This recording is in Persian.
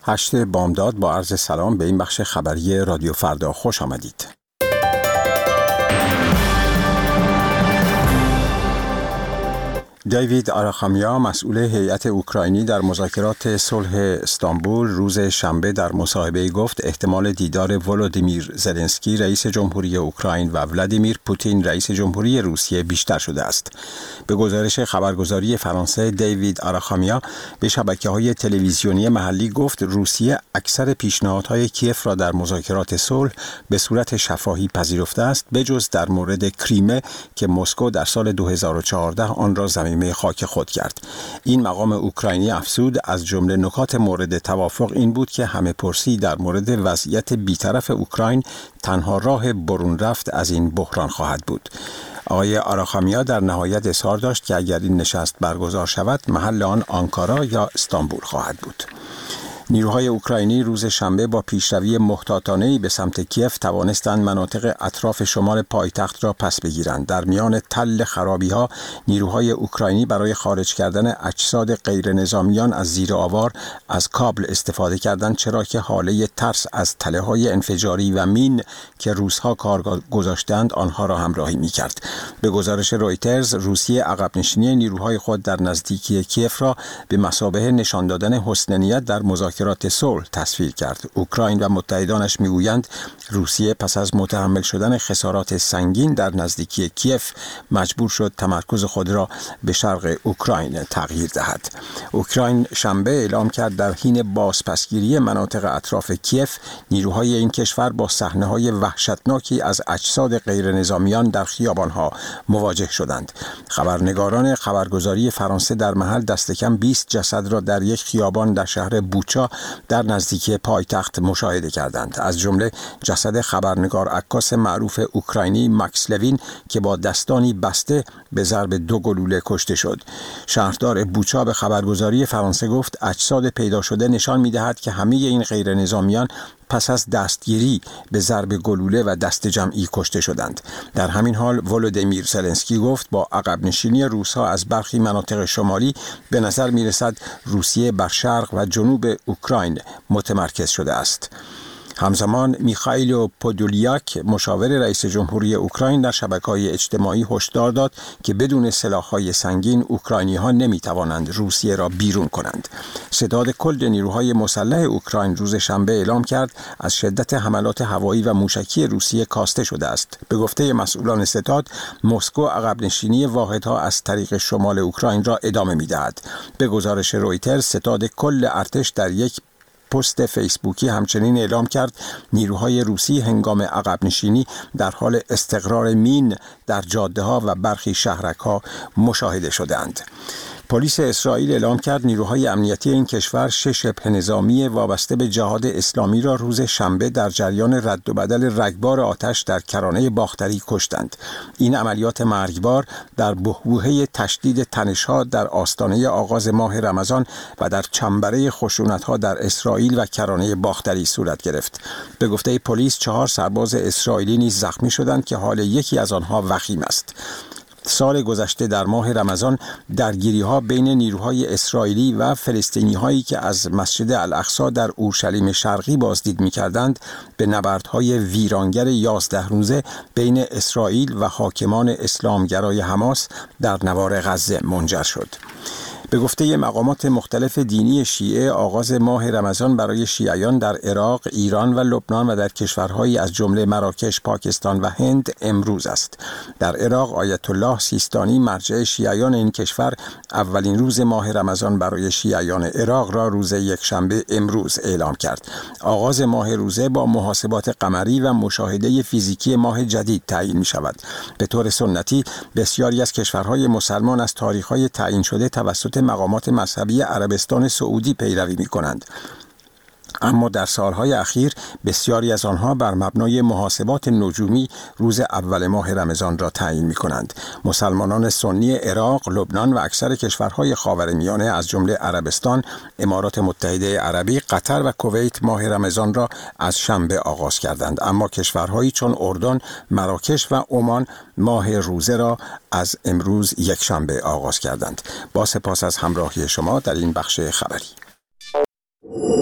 8 بامداد با عرض سلام به این بخش خبری رادیو فردا خوش آمدید. دیوید آراخامیا، مسئول هیئت اوکراینی در مذاکرات صلح استانبول، روز شنبه در مصاحبه‌ای گفت احتمال دیدار ولودیمیر زلنسکی رئیس جمهوری اوکراین و ولادیمیر پوتین رئیس جمهوری روسیه بیشتر شده است. به گزارش خبرگزاری فرانسه، دیوید آراخامیا به شبکه‌های تلویزیونی محلی گفت روسیه اکثر پیشنهادهای کیف را در مذاکرات صلح به صورت شفاهی پذیرفته است، بجز در مورد کریمه که مسکو در سال 2014 آن را زمین خاک خود کرد. این مقام اوکراینی افزود از جمله نکات مورد توافق این بود که همه پرسی در مورد وضعیت بیطرف اوکراین تنها راه برون رفت از این بحران خواهد بود. آقای آراخامیا در نهایت اظهار داشت که اگر این نشست برگزار شود محل آن آنکارا یا استانبول خواهد بود. نیروهای اوکراینی روز شنبه با پیشروی محتاطانه‌ای به سمت کیف توانستند مناطق اطراف شمال پایتخت را پس بگیرند. در میان تل خرابی‌ها نیروهای اوکراینی برای خارج کردن اجساد غیر نظامیان از زیر آوار از کابل استفاده کردند، چرا که حاله ترس از تله‌های انفجاری و مین که روس‌ها کار گذاشتند آنها را همراهی می‌کرد. به گزارش رویترز، روسیه عقب‌نشینی نیروهای خود در نزدیکی کیف را به مثابه نشان دادن حسن نیت در مذاکرات صلح تصویر کرد. اوکراین و متحدانش میگویند روسیه پس از متحمل شدن خسارات سنگین در نزدیکی کیف مجبور شد تمرکز خود را به شرق اوکراین تغییر دهد. اوکراین شنبه اعلام کرد در حین بازپسگیری مناطق اطراف کیف نیروهای این کشور با صحنه‌های وحشتناکی از اجساد غیر نظامیان در خیابان‌ها مواجه شدند. خبرنگاران خبرگزاری فرانسه در محل دست کم 20 جسد را در یک خیابان در شهر بوچا در نزدیکی پایتخت مشاهده کردند، از جمله جسد خبرنگار عکاس معروف اوکراینی ماکس لوین که با دستانی بسته به ضرب 2 گلوله کشته شد. شهردار بوچا به خبرگزاری فرانسه گفت اجساد پیدا شده نشان می‌دهد که همه این غیر نظامیان پس از دستگیری به ضرب گلوله و دست جمعی کشته شدند. در همین حال ولودیمیر زلنسکی گفت با عقب نشینی روس‌ها از برخی مناطق شمالی به نظر می‌رسد روسیه بر شرق و جنوب اوکراین متمرکز شده است. همزمان میخائیل پودولیاک، مشاور رئیس جمهوری اوکراین، در شبکه‌های اجتماعی هشدار داد که بدون سلاح‌های سنگین اوکراینی‌ها نمی‌توانند روسیه را بیرون کنند. ستاد کل نیروهای مسلح اوکراین روز شنبه اعلام کرد از شدت حملات هوایی و موشکی روسیه کاسته شده است. به گفته مسئولان ستاد، مسکو عقب نشینی واحدها از طریق شمال اوکراین را ادامه می‌دهد. به گزارش رویترز، ستاد کل ارتش در یک پست فیسبوکی همچنین اعلام کرد نیروهای روسی هنگام عقب نشینی در حال استقرار مین در جاده‌ها و برخی شهرک‌ها مشاهده شدند. پلیس اسرائیل اعلام کرد نیروهای امنیتی این کشور 6 شبه نظامی وابسته به جهاد اسلامی را روز شنبه در جریان رد و بدل رگبار آتش در کرانه باختری کشتند. این عملیات مرگبار در بحبوحه تشدید تنش‌ها در آستانه آغاز ماه رمضان و در چنبره خشونت‌ها در اسرائیل و کرانه باختری صورت گرفت. به گفته پلیس 4 سرباز اسرائیلی نیز زخمی شدند که حال یکی از آنها وخیم است. سال گذشته در ماه رمضان درگیری‌ها بین نیروهای اسرائیلی و فلسطینی‌هایی که از مسجد الاقصی در اورشلیم شرقی بازدید می‌کردند به نبردهای ویرانگر 11 روزه بین اسرائیل و حاکمان اسلامگرای حماس در نوار غزه منجر شد. به گفته مقامات مختلف دینی شیعه، آغاز ماه رمضان برای شیعیان در عراق، ایران و لبنان و در کشورهایی از جمله مراکش، پاکستان و هند امروز است. در عراق آیت الله سیستانی، مرجع شیعیان این کشور، اولین روز ماه رمضان برای شیعیان عراق را روز یکشنبه امروز اعلام کرد. آغاز ماه روزه با محاسبات قمری و مشاهده فیزیکی ماه جدید تعیین می شود. به طور سنتی بسیاری از کشورهای مسلمان از تاریخ‌های تعیین شده توسط مقامات مذهبی عربستان سعودی پیروی می‌کنند. اما در سالهای اخیر بسیاری از آنها بر مبنای محاسبات نجومی روز اول ماه رمضان را تعیین می‌کنند. مسلمانان سنی عراق، لبنان و اکثر کشورهای خاورمیانه از جمله عربستان، امارات متحده عربی، قطر و کویت ماه رمضان را از شنبه آغاز کردند، اما کشورهایی چون اردن، مراکش و عمان ماه روزه را از امروز یکشنبه آغاز کردند. با سپاس از همراهی شما در این بخش خبری.